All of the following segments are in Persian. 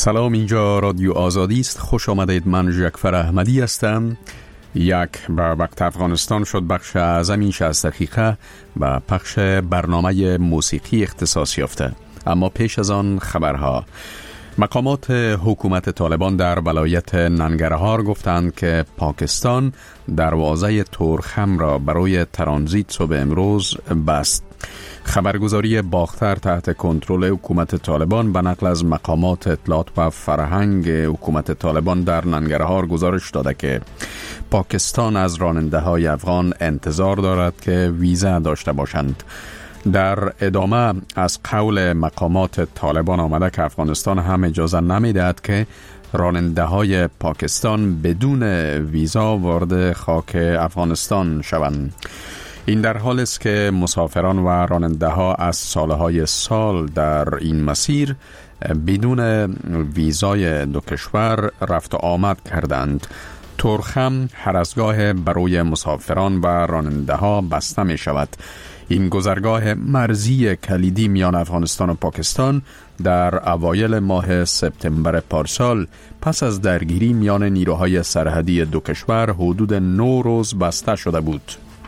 سلام، اینجا رادیو آزادی است. خوش آمدید. من جعفر احمدی هستم. یک به وقت افغانستان شد بخش اعظمی 60 دقیقه و پخش برنامه موسیقی اختصاص یافته. اما پیش از آن خبرها. مقامات حکومت طالبان در ولایت ننگرهار گفتند که پاکستان دروازه تورخم را برای ترانزیت صبح امروز بست. خبرگزاری باختر تحت کنترل حکومت طالبان به نقل از مقامات اطلاعات و فرهنگ حکومت طالبان در ننگرهار گزارش داده که پاکستان از راننده‌های افغان انتظار دارد که ویزا داشته باشند. در ادامه از قول مقامات طالبان آمده که افغانستان هم اجازه نمی‌دهد که راننده‌های پاکستان بدون ویزا وارد خاک افغانستان شوند. این در حال است که مسافران و راننده‌ها از سالهای سال در این مسیر بدون ویزای دو کشور رفت و آمد کردند. تورخم هرزگاه برای مسافران و راننده‌ها بسته می شود. این گذرگاه مرزی کلیدی میان افغانستان و پاکستان در اوایل ماه سپتامبر پارسال پس از درگیری میان نیروهای سرحدی دو کشور حدود 9 روز بسته شده بود.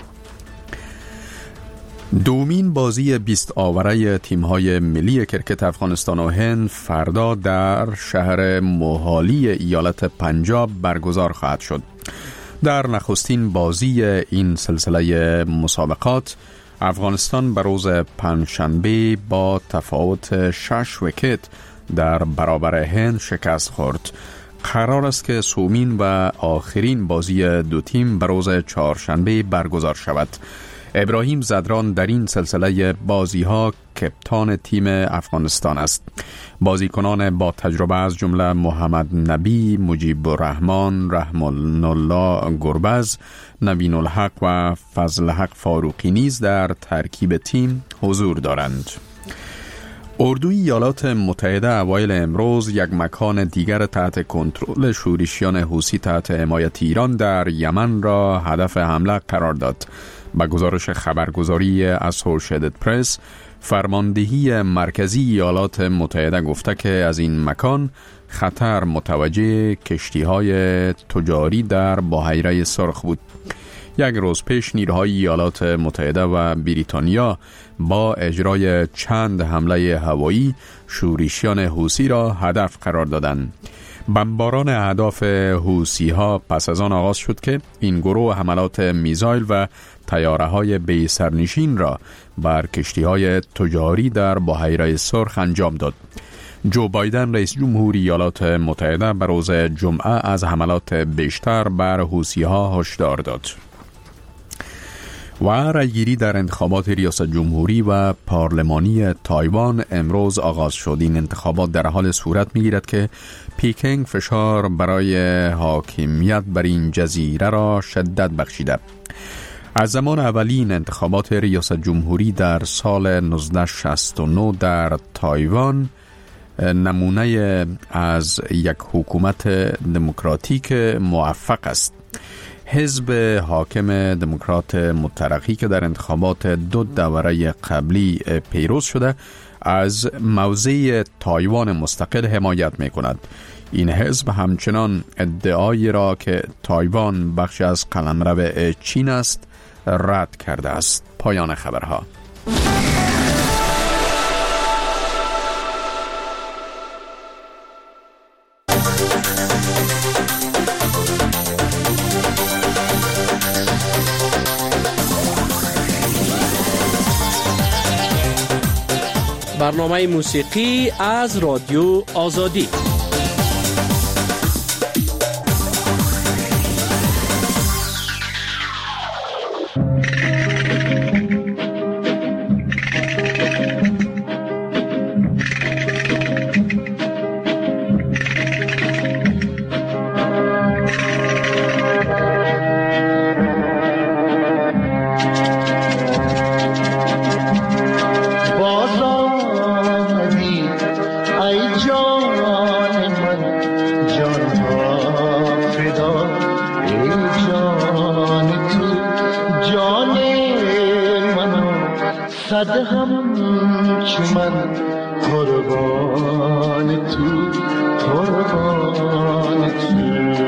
دومین بازی 20 آوره تیم‌های ملی کرکت افغانستان و هند فردا در شهر موهالی ایالت پنجاب برگزار خواهد شد. در نخستین بازی این سلسله مسابقات افغانستان بر روز پنجشنبه با تفاوت 6 ویکت در برابر هند شکست خورد. قرار است که سومین و آخرین بازی دو تیم بر روز چهارشنبه برگزار شود. ابراهیم زدران در این سلسله بازی‌ها کپتان تیم افغانستان است. بازیکنان با تجربه از جمله محمد نبی، مجیب الرحمن، رحمان الله گربز، نوین الحق و فضل حق فاروقی نیز در ترکیب تیم حضور دارند. اردوی ایالات متحده اوایل امروز یک مکان دیگر تحت کنترل شورشیان حوثی تحت حمایت ایران در یمن را هدف حمله قرار داد. با گزارش خبرگزاری اسوشییتد پرس، فرماندهی مرکزی ایالات متحده گفته که از این مکان خطر متوجه کشتی‌های تجاری در بحیره سرخ بود. یک روز پیش نیروهای ایالات متحده و بریتانیا با اجرای چند حمله هوایی شورشیان حوثی را هدف قرار دادند. بمباران اهداف حوثی‌ها پس از آن آغاز شد که این گروه حملات میزایل و طیاره‌های بی سرنشین را بر کشتی‌های تجاری در بحیره سرخ انجام داد. جو بایدن رئیس جمهور ایالات متحده بر روز جمعه از حملات بیشتر بر حوثی‌ها هشدار داد. و رأیگیری در انتخابات ریاست جمهوری و پارلمانی تایوان امروز آغاز شد. این انتخابات در حال صورت می‌گیرد که پیکنگ فشار برای حاکمیت بر این جزیره را شدت بخشیده. از زمان اولین انتخابات ریاست جمهوری در سال 1969 در تایوان نمونه از یک حکومت دموکراتیک موفق است. حزب حاکم دموکرات مترقی که در انتخابات 2 دوره قبلی پیروز شده از موضع تایوان مستقل حمایت می کند. این حزب همچنان ادعایی را که تایوان بخش از قلمرو چین است رد کرده است. پایان خبرها. برنامه موسیقی از رادیو آزادی. صد هم چو من قربان تو قربان تو.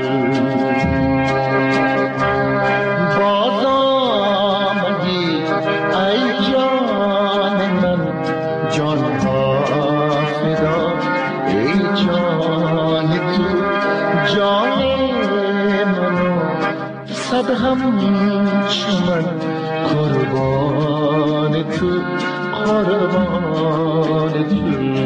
باز آمدی ای جان من، جان ها فدا ای جان تو. جان منو صد همچو من قربان تو، قربان تو.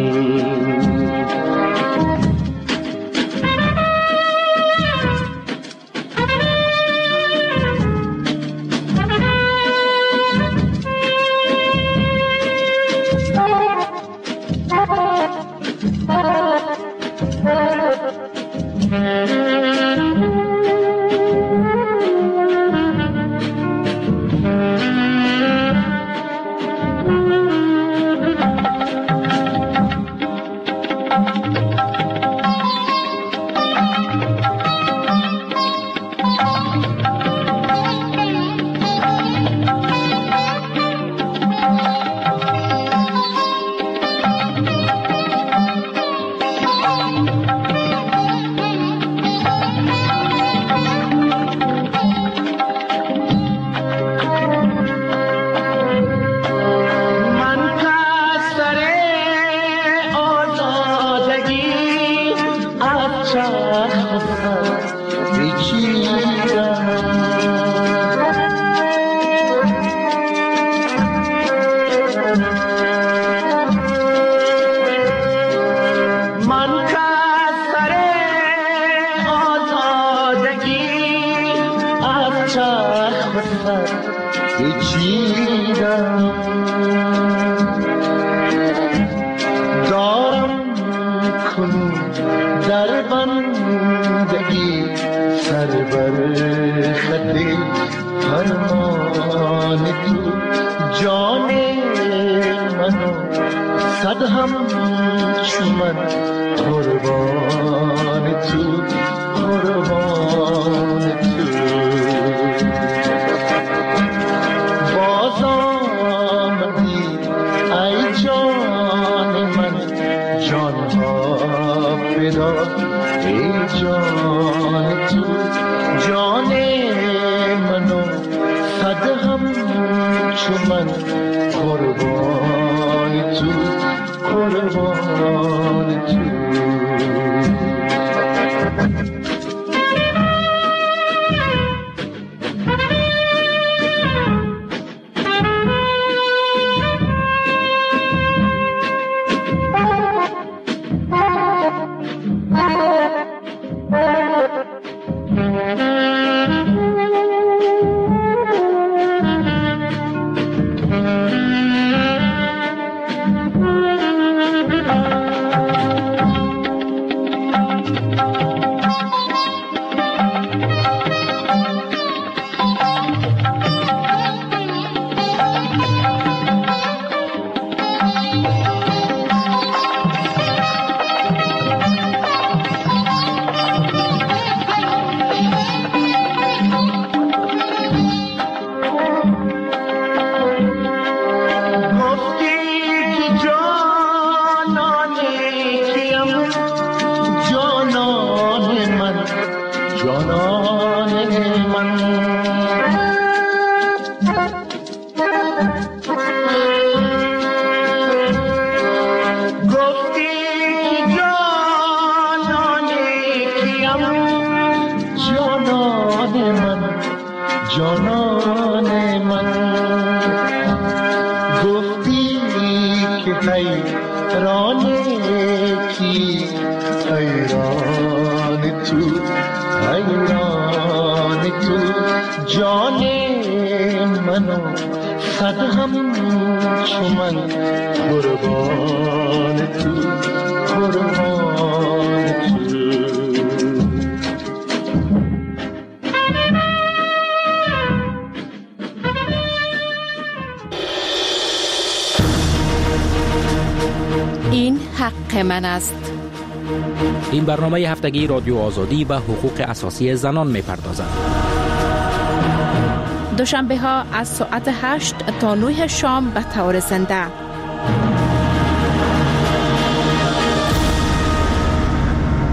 دارم کنون در بندگی سر بر خط فرمان تو. جان منو صد همچو من قربان تو، قربان تو. باز آمدی ای جان من، جان ها فدا ای جان تو. جان منو صد همچو من قربان تو، قربان تو. جانان من گفتی که حیران کی، حیران تو، حیران تو. جان منو صد همچو من قربان تو، قربان تو. این حق من است. این برنامه هفتگی رادیو آزادی و حقوق اساسی زنان می‌پردازد. دوشنبه ها از ساعت 8 تا 9 شام به طور زنده.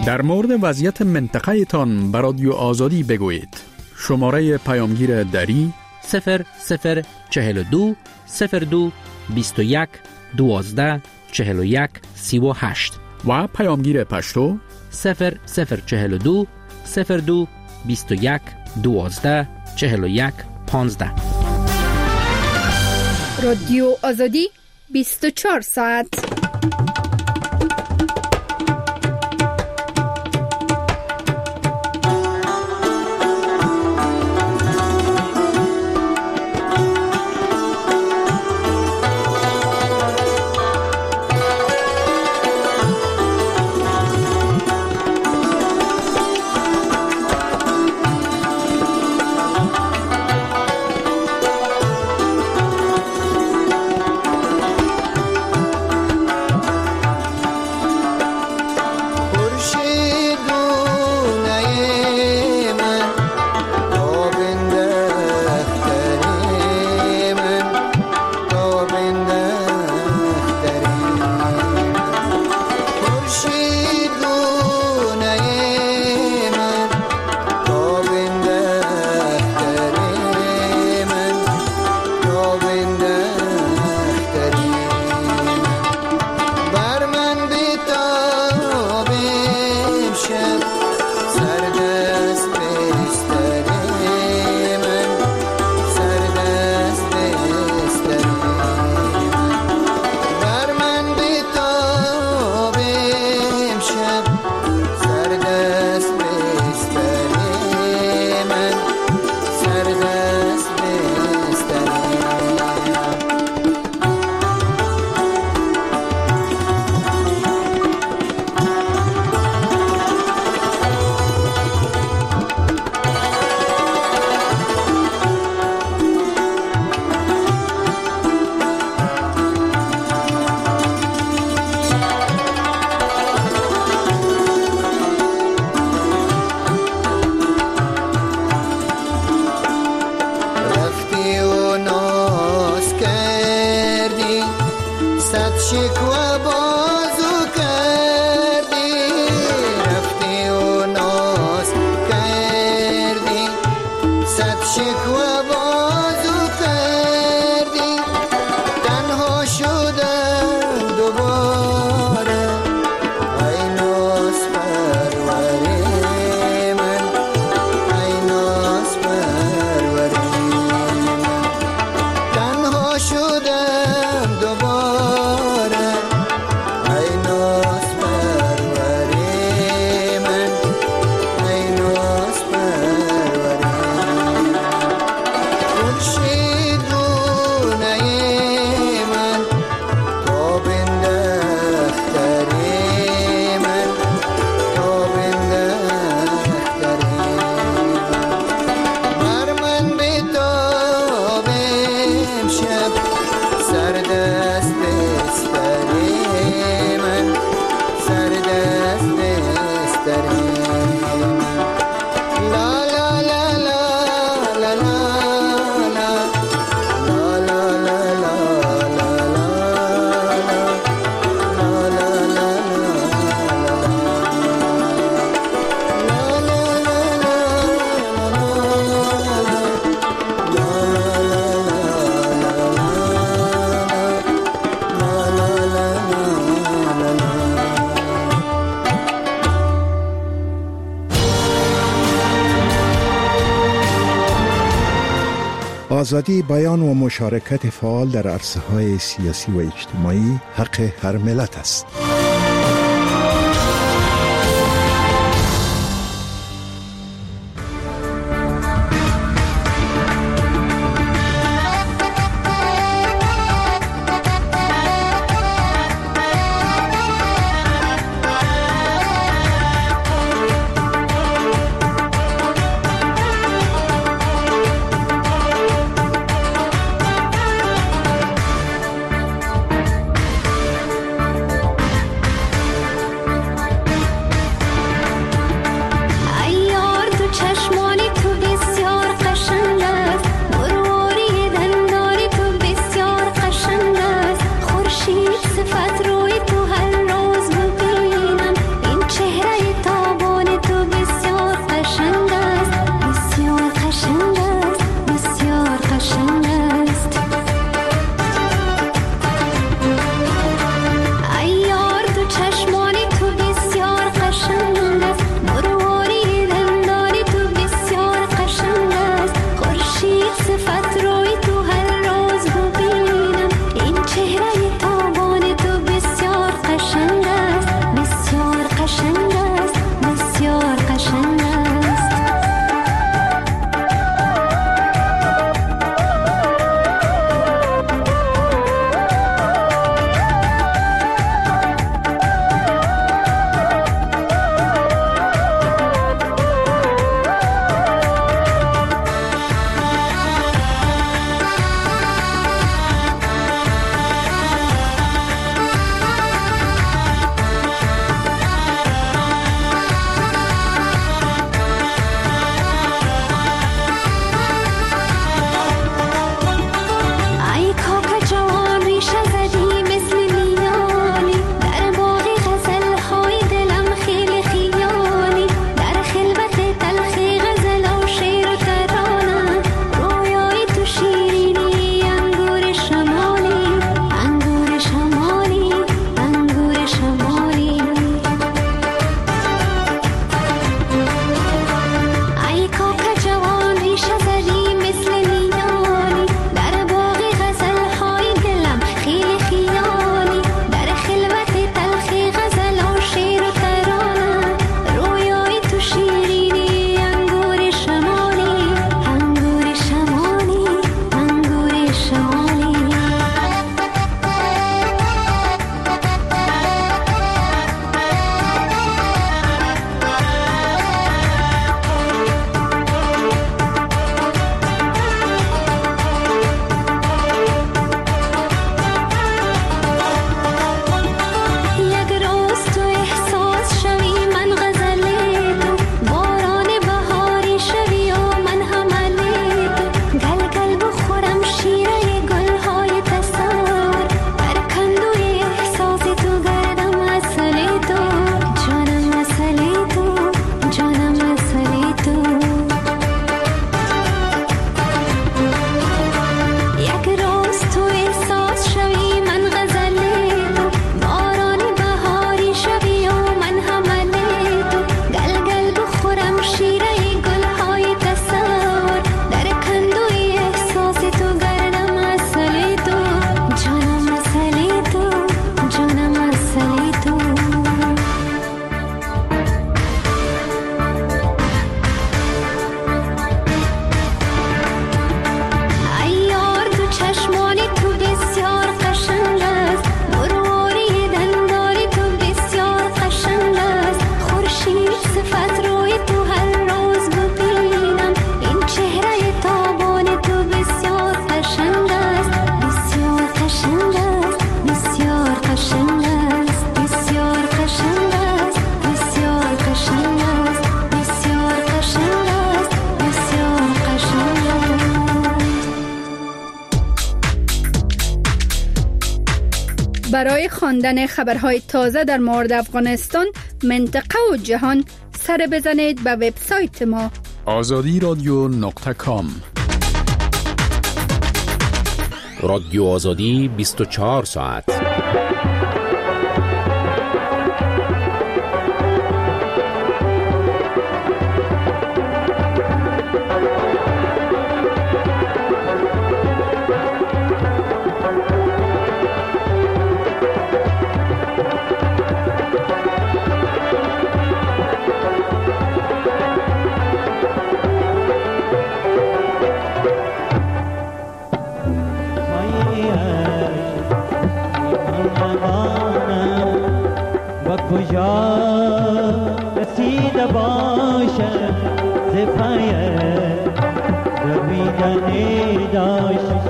در مورد وضعیت منطقه تان بر رادیو آزادی بگویید. شماره پیامگیر دری 0042 02 21 12 41 38 و پیامگیر پشتو 0042 02 21 12 41 15. رادیو آزادی 24 ساعت. آزادی بیان و مشارکت فعال در عرصه‌های سیاسی و اجتماعی حق هر ملت است. برای خواندن خبرهای تازه در مورد افغانستان، منطقه و جهان، سر بزنید به وبسایت ما azadiradyo.com. رادیو آزادی 24 ساعت. کجا رسیده باشد ز پای دویدنی داشت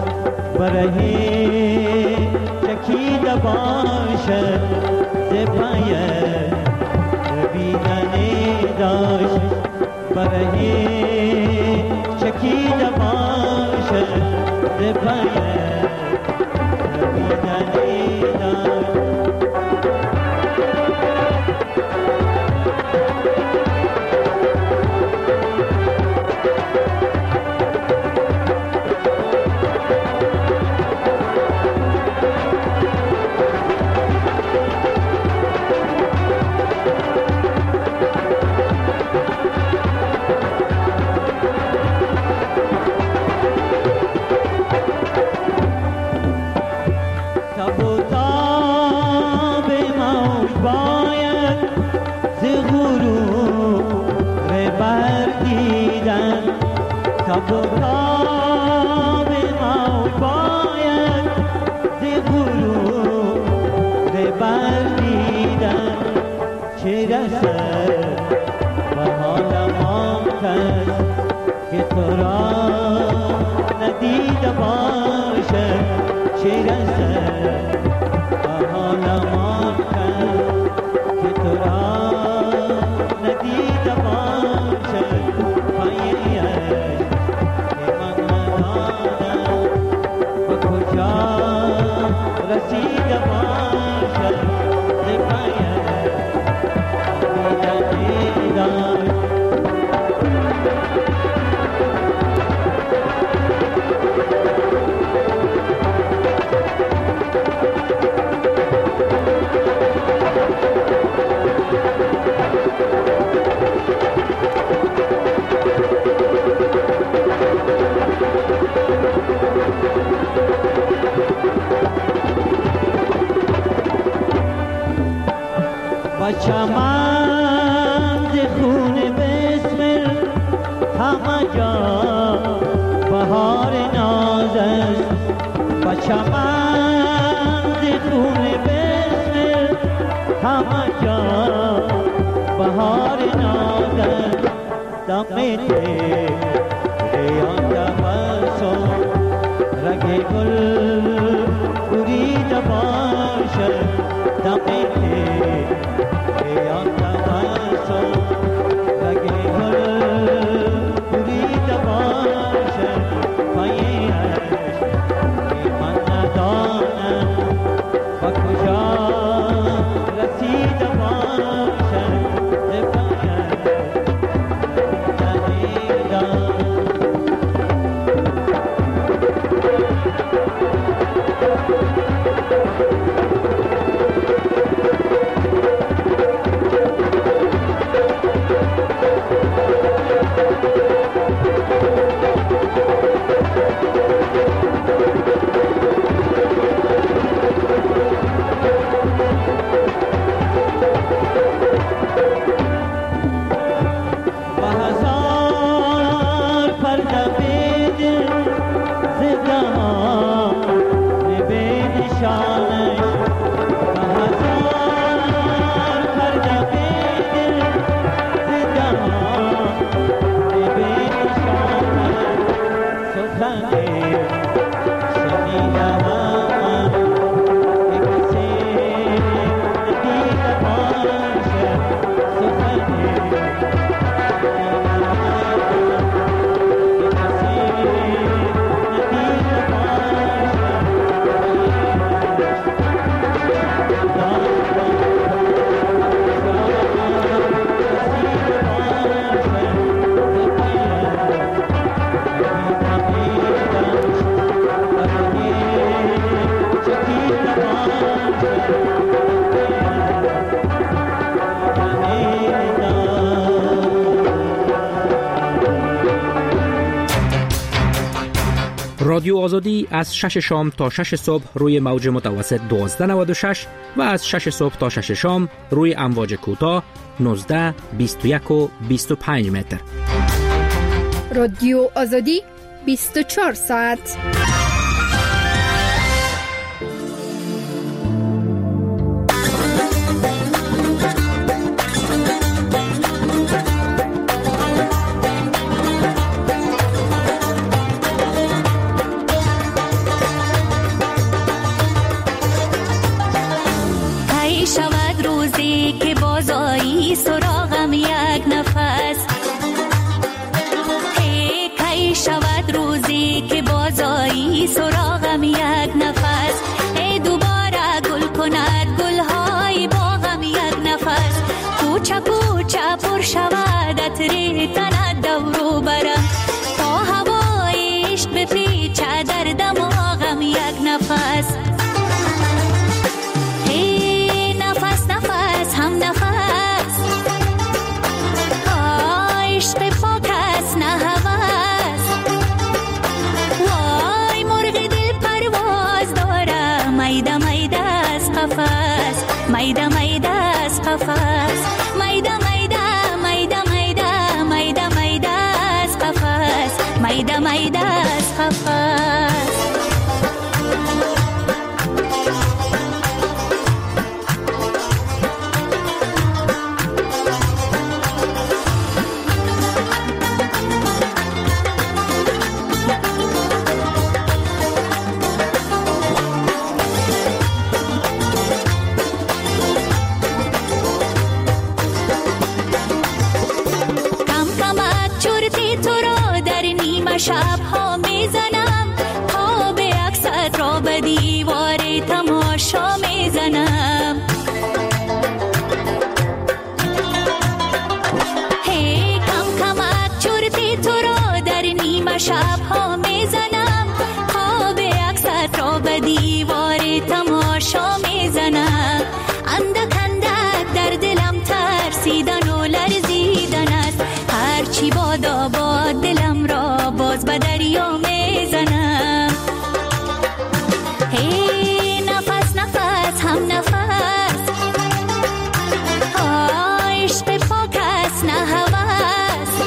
برهی چکیده باشد ز پای دویدنی داشت برهی چکیده باشد ز پای دویدنی داشت. چمن ز خون بسمل همه جا بهار ناز است. با چمن ز خون بسمل همه جا بهار ناز است. دم ریان تبسم رگ گل بریده باشد. دم رادیو آزادی از 6 شام تا 6 صبح روی موج متوسط 1296 و از 6 صبح تا 6 شام روی امواج کوتاه 19، 21 و 25 متر. رادیو آزادی 24 ساعت. شود روزی که بازایی سراغم یک نفس، کی شود روزی که بازایی سراغم یک نفس، دوباره گل کند گلهای باغم یک نفس، کوچه کوچه پر شود عطر تنت دورو برم، تا هوای عشق بپیچه در دماغم یک نفس. هم نفس عشق پاک است نه هوس، وای مرغ دل پرواز داره، میده میده از قفس، میده میده از قفس، میده میده میده میده میده میده از قفس، میده میده از قفس. شب‌ها میزنم خواب عکست را به دیوار تماشا میزنم، هی کم کمک چرتی تو را در نیمه شب‌ها میزنم، خواب عکست را به دیوار تماشا میزنم، اندک اندک در دلم ترسیدن و لرزیدن است، هرچی بادا باد دلم را باز به دریا میزنم، هی نفس نفس هم نفس عشق پاک است نه هوس،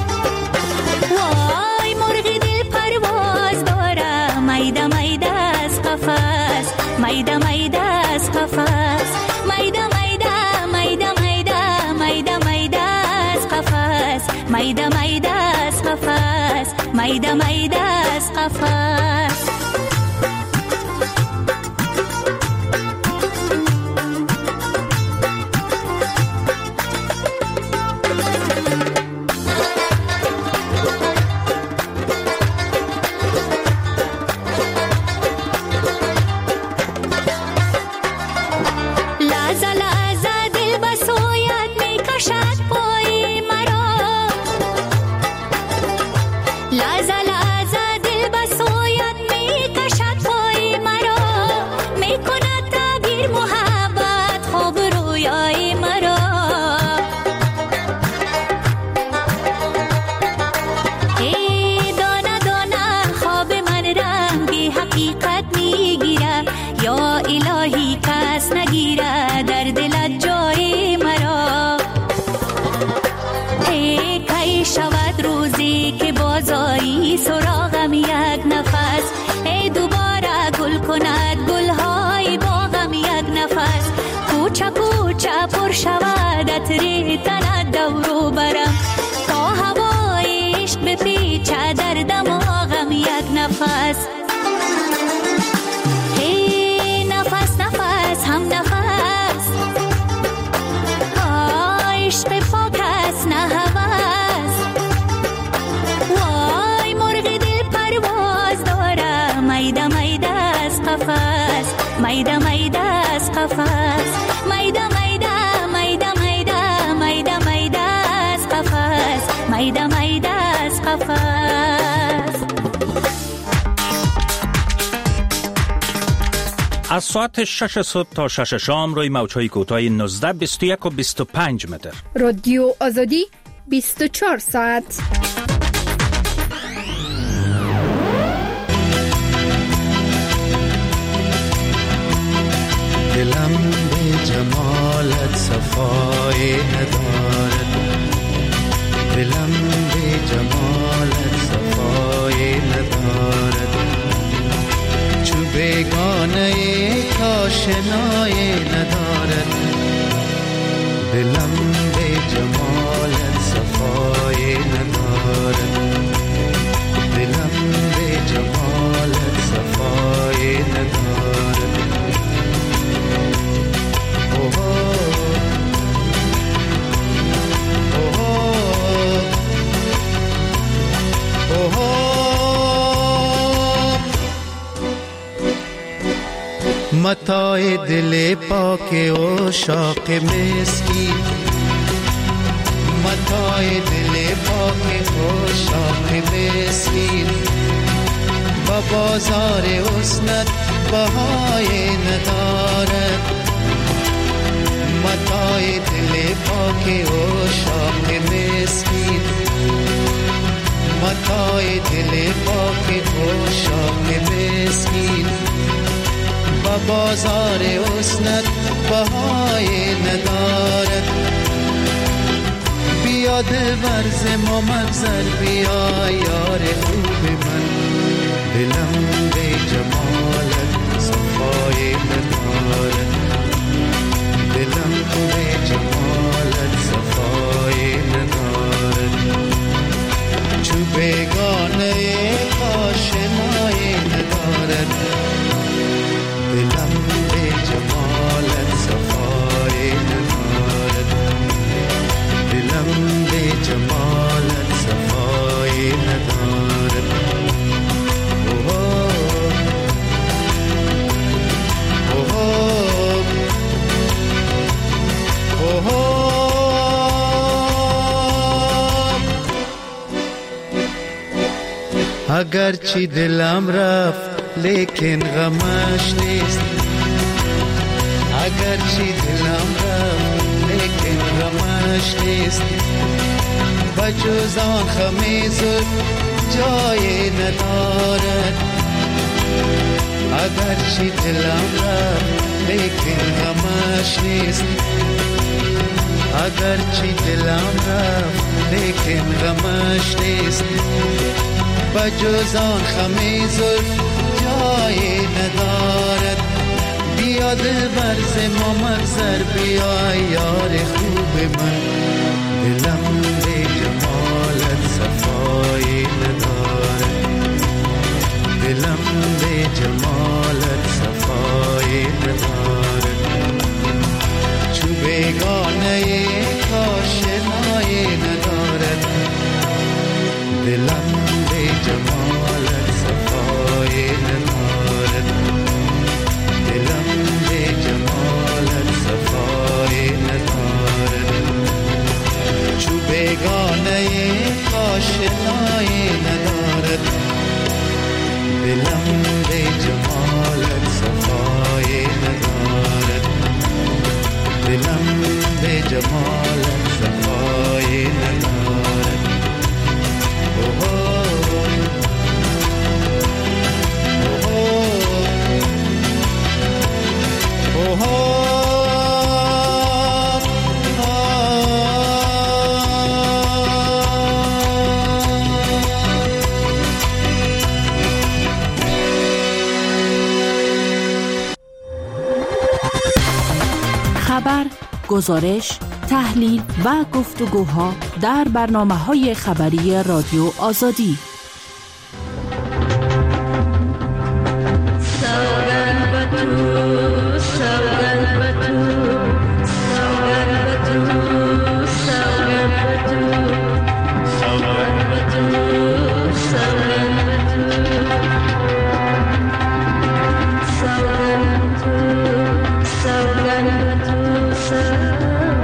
وای مرغ دل پرواز داره، میده میده از قفس، میده میده از قفس، میده میده میده میده میده میده از قفس، میده میده از قفس، میده میده از قفس. یا الهی کس نگیره در دلت جای مرا، کی شود روزی که بازایی سراغم یک نفس، دوباره گل کند گلهای باغم یک نفس، کوچه کوچه پر شود عطر تنت دورو برم، تا هوای عشق بپیچه در دماغم یک نفس، هم نفس عشق پاک است نه هوس، وای مرغ دل پرواز داره، میده میده از قفس، میده میده از قفس، میده میده میده میده میده میده از قفس. از ساعت 6 صبح تا 6 شام روی موج‌های کوتاه 19 21 و 25 متر. رادیو آزادی 24 ساعت. دلم به جمالت صفای ندارد، دلم به جمالت صفای ندارد، چو بیگانه کاشنای ندارد، دلم به جمالت صفای ندارد، دلم به جمالت صفای ندارد. متاع دل پاک و شاق مسکین، متاع دل پاک و شاق مسکین، با بازار حسنت بهای ندارد، متاع دل پاک و شاق مسکین، متاع دل پاک و شاق مسکین، با بازار حسنت بهای ندارد. بیا دلبر ز ما مگذر، بیا یار خوب من، دلم به جمالت صفای ندارد، دلم به جمالت صفای ندارد، چو بیگانه آشنای ندارد، دلم به جمالت صفای ندارد، دلم به جمالت صفای ندارد. اگرچه دلم رفت لیکن غمش نیست، اگرچه دلم رفت لیکن غمش نیست، بجز آن خم زلف جای ندارد، اگرچه دلم رفت لیکن غمش نیست، اگرچه دلم رفت لیکن غمش نیست، بجز آن خم زلف جای ندارد. بیا دلبر ز ما مگذر، بیا یار خوب من، دلم به جمالت صفای ندارد، دلم به جمالت صفای ندارد، چو بیگانه کاشنای ندارد، دلم به جمالت صفای ندارد، دلم به جمالت صفای ندارد، چو بیگانه آشنای ندارد، دلم به جمالت صفای ندارد، دلم به جمالت صفای ندارد. خبر، گزارش، تحلیل و گفتگوها در برنامه‌های خبری رادیو آزادی.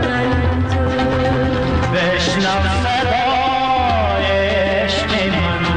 بشنو صدای عشق من،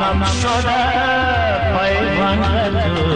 غمم شده پیوند تو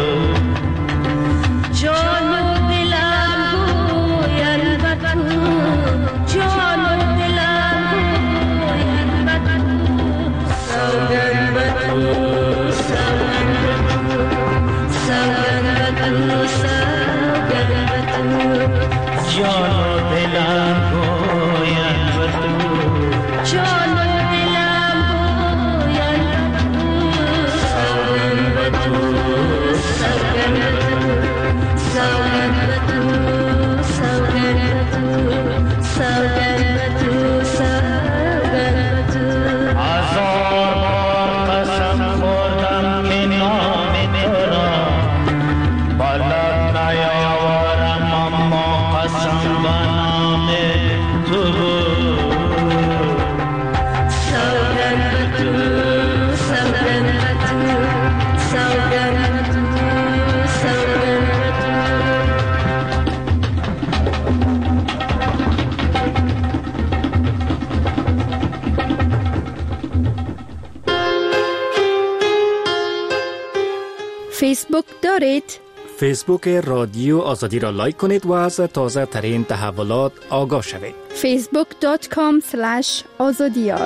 جان و دلم گویند به تو جان و دلم گویند به تو سوگند به تو سوگند به تو سوگند به تو سوگند به تو جان و دلم گویند به تو جان و دلم گویند به تو سوگند به تو سوگند به تو سوگند به تو سوگند به تو سوگند به تو سوگند به تو هزار بار قسم خوردم که نام تو را بلد نیاورم اما قسم به نام تو بود سوگند به تو سوگند به تو سوگند به تو سوگند به فیسبوک دارید؟ فیسبوک رادیو آزادی را لایک کنید و از تازه ترین تحولات آگاه شوید. facebook.com/azadiyar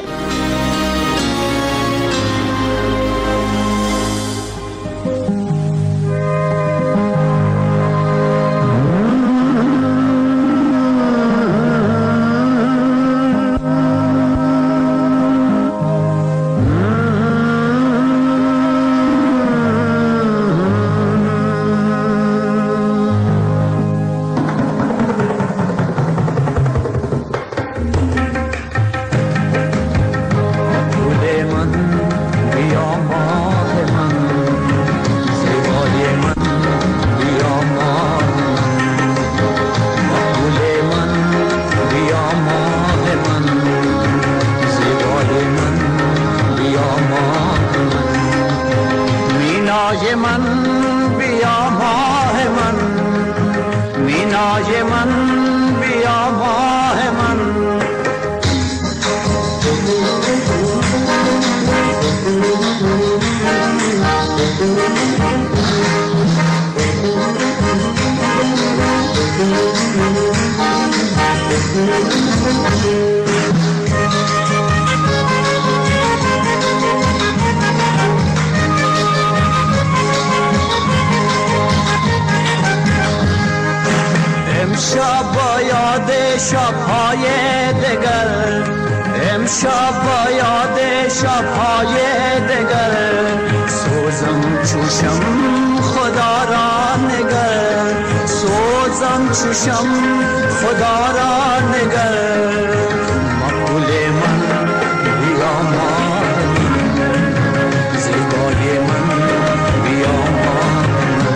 شب‌های دگر امشب با یاد شب‌های دگر سوزم چوشم خدا را نگر سوزم چوشم خدا را نگر مقبول من بیا ماه من زیبای من بیا ماه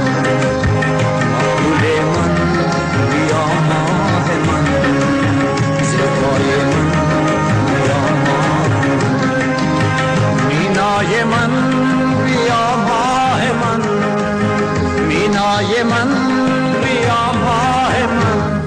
مقبول من بیا ماه من زیبای من بیا ماه مینای من بیا ماه من مینای من بیا ماه من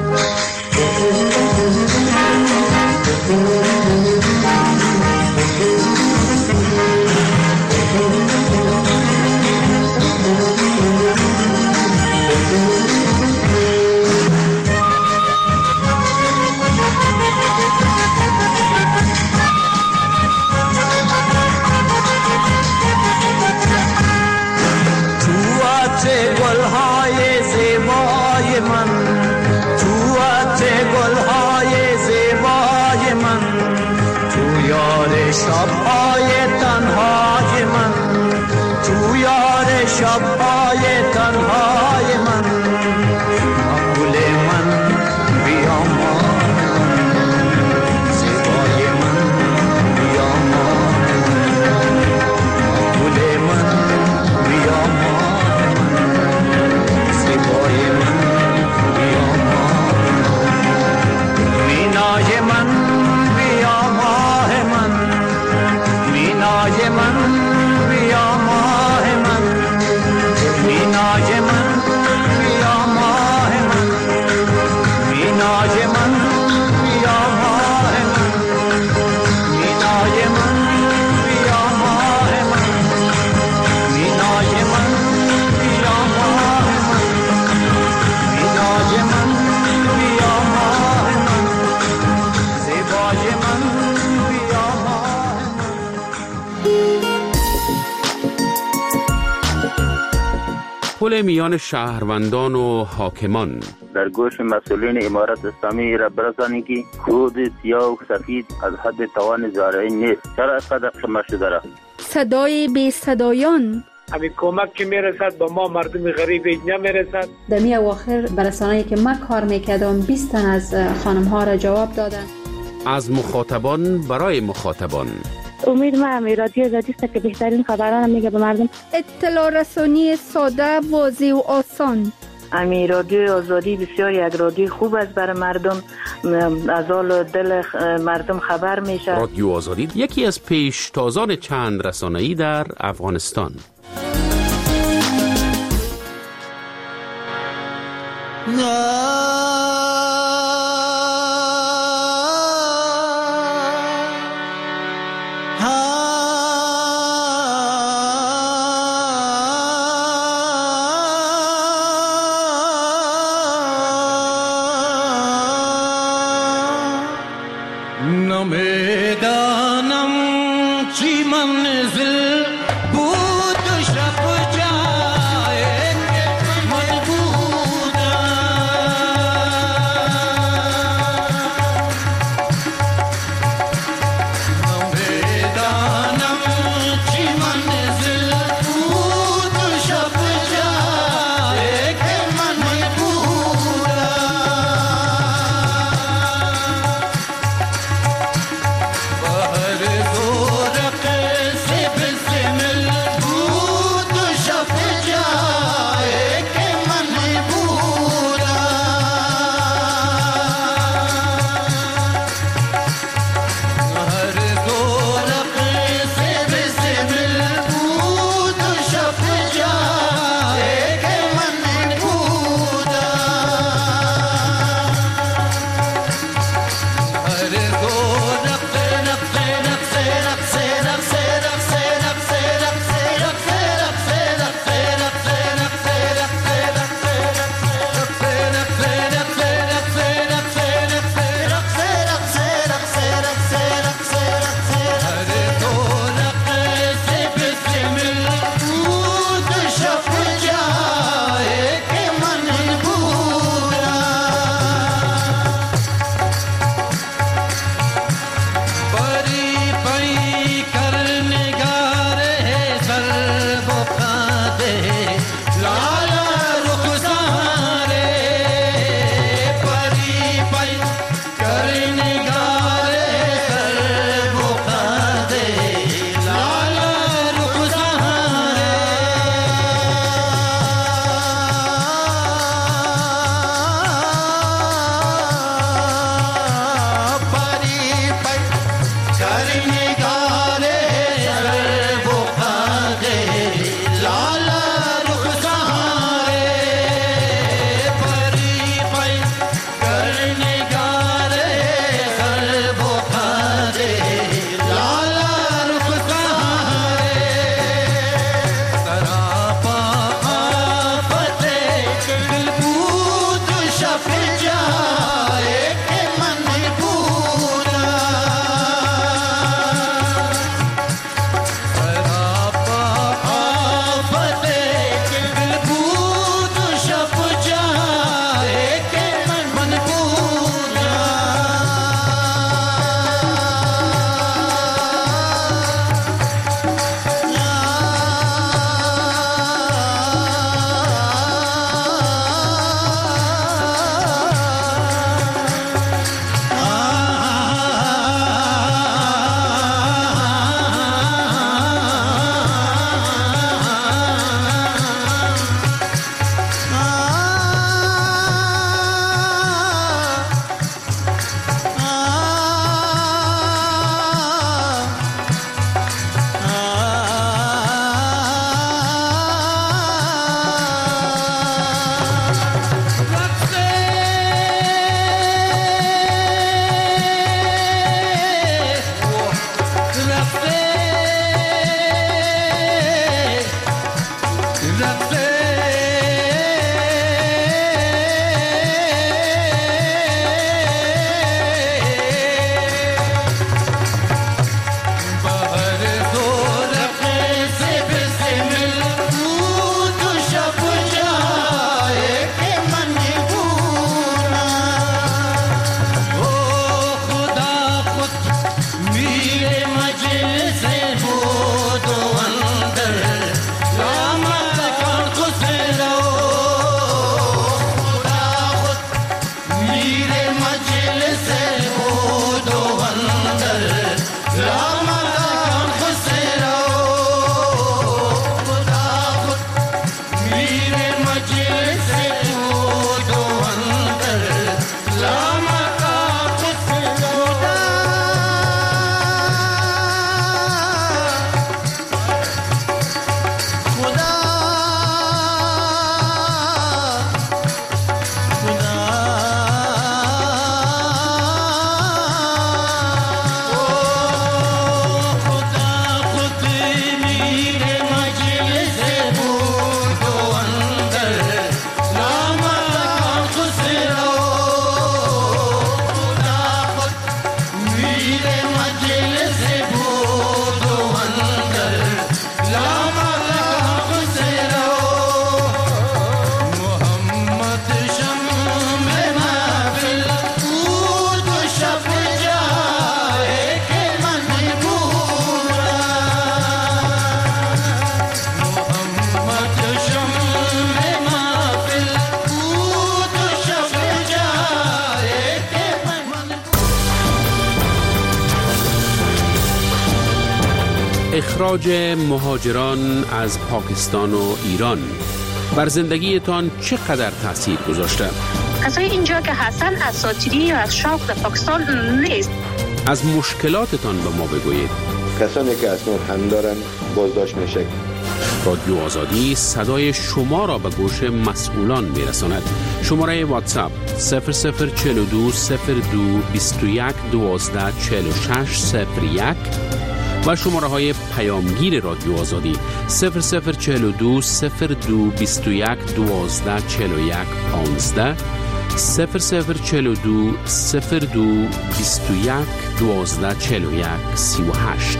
شب‌های تنهای من تو یار شب‌های تنهای من مقبول من بیا ماه من زیبای من بیا ماه من مقبول من بیا ماه من زیبای من بیا ماه من مینای من بیا ماه من تداخل میان شهروندان و حاکمان در گوش مسئولین امارت اسلامی را برسانی که خود سیاه و سفید از حد توان زارعی نیست. چرا از قدر شما شده؟ صدای بی صدایان همین کمک که میرسد با ما مردم غریب نمیرسد. در می اواخر برسانه‌ای که من کار میکردم 20 تن از خانم ها را جواب دادن. از مخاطبان برای مخاطبان. امید من رادیو آزادی است که بهترین خبران میگه به مردم. اطلاع رسانی ساده، واضح و آسان. امی رادیو آزادی بسیار یک رادیو خوب است برای مردم، از حال دل مردم خبر میشه. رادیو آزادی یکی از پیشتازان چند رسانه‌ای در افغانستان. اخراج مهاجران از پاکستان و ایران بر زندگیتان چقدر تأثیر گذاشته؟ کسای اینجا که هستن اساطیری یا از شوق در پاکستان نیست. از مشکلاتتان به ما بگویید. کسانی که اسناد هم دارن بازداشت میشه. رادیو آزادی صدای شما را به گوش مسئولان میرساند. شماره واتساپ 0042 02 21 12 46 01 و شماره های پیامگیر رادیو آزادی 0042 02 21 12 41 15 0042 02 21 12 41 38.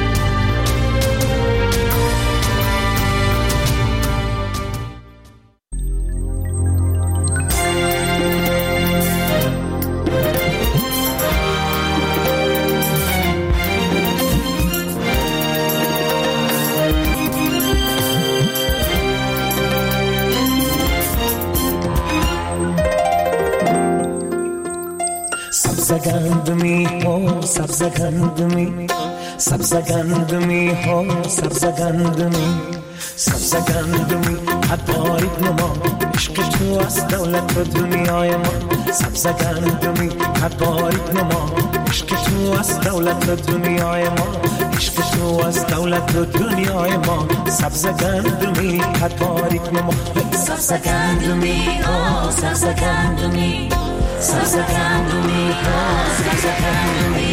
Sabzagandmi ho, sabzagandmi, sabzagandmi ho, sabzagandmi, sabzagandmi adarik namo, ishq tu as dawlat duniyay ma. Sabzagandmi adarik namo, ishq tu as dawlat duniyay ma, ishq tu as dawlat duniyay ma. Sabzagandmi adarik namo, sabzagandmi ho, sabzagandmi. Sabzagandmi ho, sabzagandmi.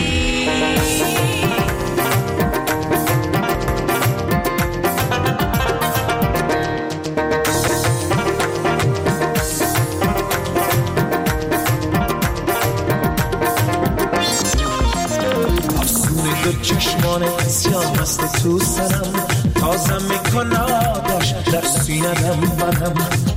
افسونه دو چشمان سیاه است تو سرم، تازم میکنه آتش در سینه‌ام بدم.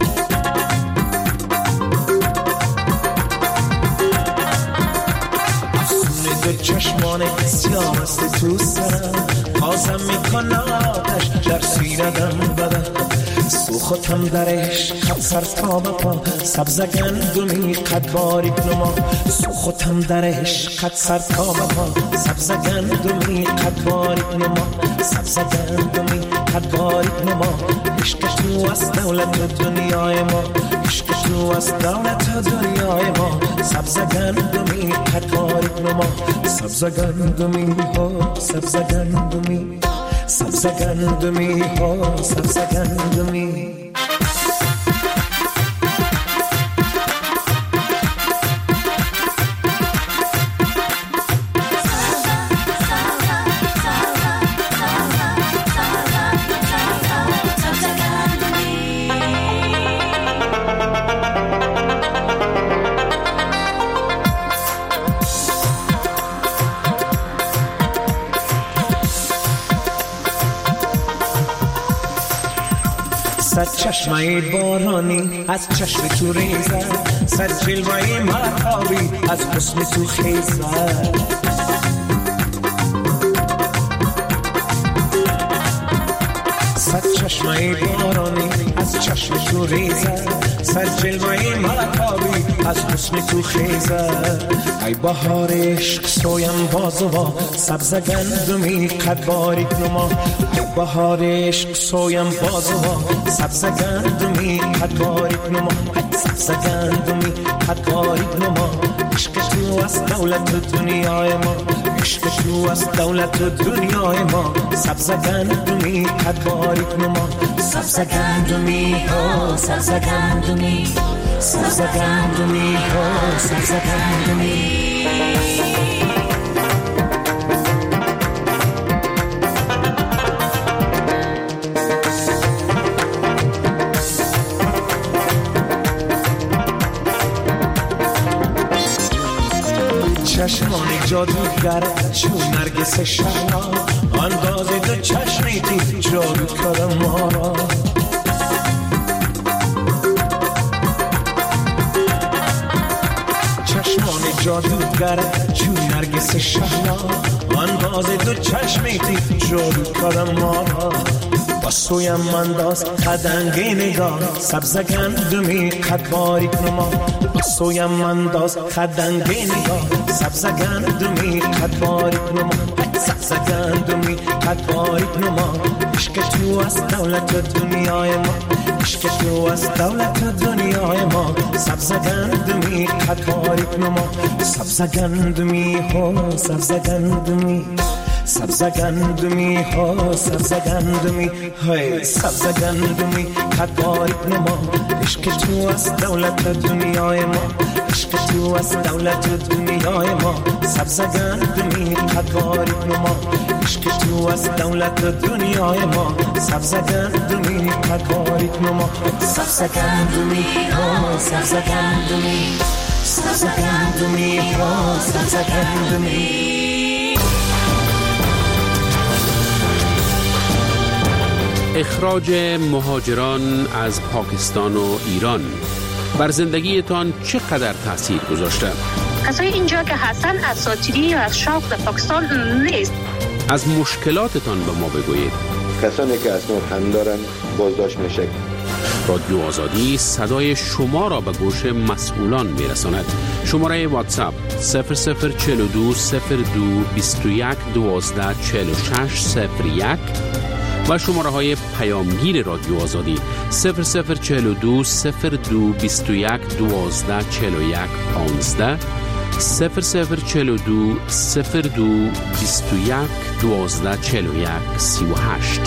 چشمان سیاه است تو سرم، تازم میکنه آتش در سینه‌ام بدم. سوختم در عشق سر تا به پا، سبز گندمی قد باریک نما. سوختم در عشق سر تا به پا، سبز گندمی قد باریک نما. سبز گندمی قد باریک نما. عشق تو از دولت دنیای ما، عشق تو از دولت دنیای ما. سبز گندمی قد باریک نما. سبز گندمی ها، سبز گندمی، سبز گندمی ها، سبز گندمی. صد چشمه بارانی از چشم تو ریزد، صد جلوه مهتابی از حسن تو خیزد. صد چشمه بارانی از چشم تو ریزد، صد جلوه مهتابی از حسن تو خیزد. ای بهار عشق سویم بازوا، سبز گندمی قد باریک نما. ای بهار عشق سویم بازوا، سبز گندمی قد باریک نما. سبز گندمی قد باریک نما. عشق تو از دولت دنیای ما، عشق تو از دولت دنیای ما. سبز گندمی قد باریک نما. سبز گندمی ها، سبز گندمی، سبز گندمی ها، سبز گندمی. چشمان جادوگر چون نرگس شهلا، انداز دو چشمی دی جادو کرم ما را. چشمان جادوگر چون نرگس شهلا، انداز دو چشمی دی جادو کرم ما را. با سویم منداز قدنگی نگاه، سبز گندمی قد باریک نما. با سویم منداز قدنگی نگاه، سبز گندمی قد باریک نما. سبز گندمی قد باریک نما، عشق تو از دولت دنیای ما، عشق تو از دولت دنیای ما. سبز گندمی قد باریک نما، سبز گندمی ها سبز گندمی، سبز گندمی ها سبز گندمی های، سبز گندمی قد باریک نما، عشق تو از دولت دنیای ما، عشق تو از دولت دنیای ما. سبز گندمی قد باریک نما، عشق تو از دولت دنیای ما، سبز گندمی قد باریک نما، سبز گندمی ها سبز گندمی، سبز گندمی ها سبز گندمی. اخراج مهاجران از پاکستان و ایران بر زندگیتان چقدر تأثیر گذاشته؟ کسایی اینجا که هستن اساطیری یا از شوق به پاکستان نیست. از مشکلاتتان به ما بگویید. کسانی که اسناد هم دارن بازداشت میشه. رادیو آزادی صدای شما را به گوش مسئولان میرساند. شماره واتساپ 0042 02 21 12 46 01 و شماره های پیامگیر رادیو آزادی 0042 02 21 12 41 15 0042 02 21 12 41 38.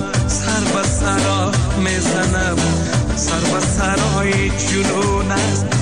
سر به سرا میزنم، سر به سرای جنون است